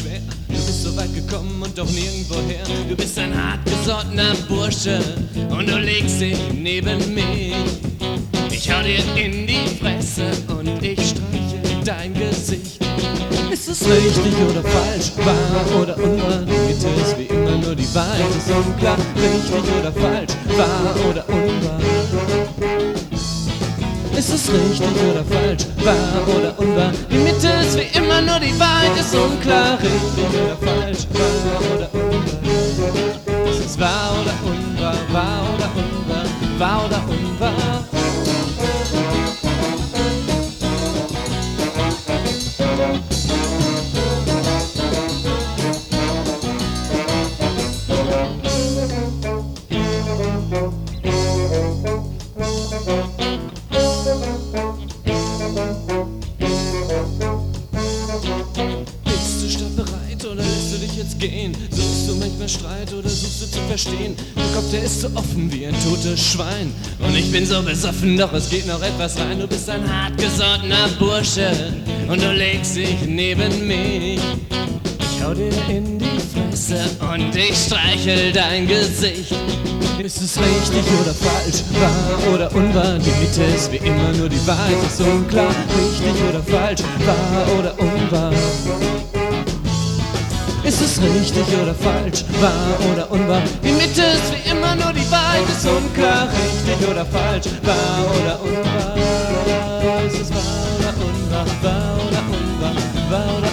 schwer. Du bist so weit gekommen und doch nirgendwo her. Du bist ein hartgesottener Bursche und du legst dich neben mich. Ich hau dir in die Fresse und ich streiche dein Gesicht. Ist es richtig oder falsch, wahr oder unwahr? Die Mitte ist wie immer nur die Wahrheit, ist unklar. Richtig oder falsch, wahr oder unwahr? Ist es richtig oder falsch, wahr oder unwahr? Die Mitte ist wie immer nur die Wahrheit, ist unklar. Richtig oder falsch, wahr oder unwahr? Ist es wahr oder unwahr, wahr oder unwahr, wahr oder unwahr? Bist du stadtbereit oder lässt du dich jetzt gehen? Suchst du manchmal Streit oder suchst du zu verstehen? Der Kopf, der ist so offen wie ein totes Schwein. Und ich bin so besoffen, doch es geht noch etwas rein. Du bist ein hartgesottener Bursche und du legst dich neben mich. Ich hau dir in die Fresse und ich streichel dein Gesicht. Ist es richtig oder falsch, wahr oder unwahr? Die Mitte ist wie immer nur die Wahrheit, ist unklar. Richtig oder falsch, wahr oder unwahr? Ist es richtig oder falsch, wahr oder unwahr? Die Mitte ist wie immer nur die Wahrheit, ist unklar. Richtig oder falsch, wahr oder unwahr? Ist es wahr oder unwahr, wahr oder unwahr, wahr oder